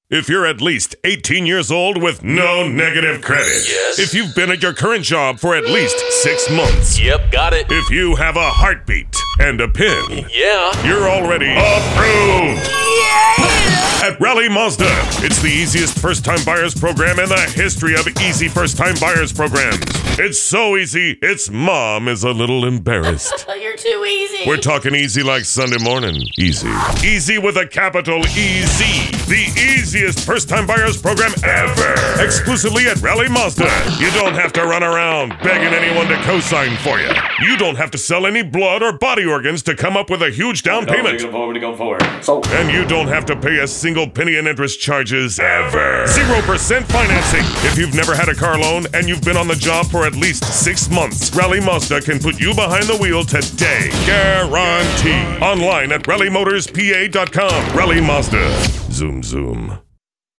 If you're at least 18 years old with no negative credit. Yes. If you've been at your current job for at least 6 months. Yep, got it. If you have a heartbeat and a pin. Yeah. You're already approved. At Rally Mazda, it's the easiest first-time buyers program in the history of easy first-time buyers programs. It's so easy, its mom is a little embarrassed. You're too easy. We're talking easy like Sunday morning. Easy. Easy with a capital E-Z. The easiest first-time buyers program ever. Exclusively at Rally Mazda. You don't have to run around begging anyone to co-sign for you. You don't have to sell any blood or body organs to come up with a huge down payment. And you don't have to pay a single penny in interest charges ever. 0% financing. If you've never had a car loan and you've been on the job for at least 6 months, Rally Mazda can put you behind the wheel today. Guarantee. Online at rallymotorspa.com. Rally Mazda. Zoom, zoom.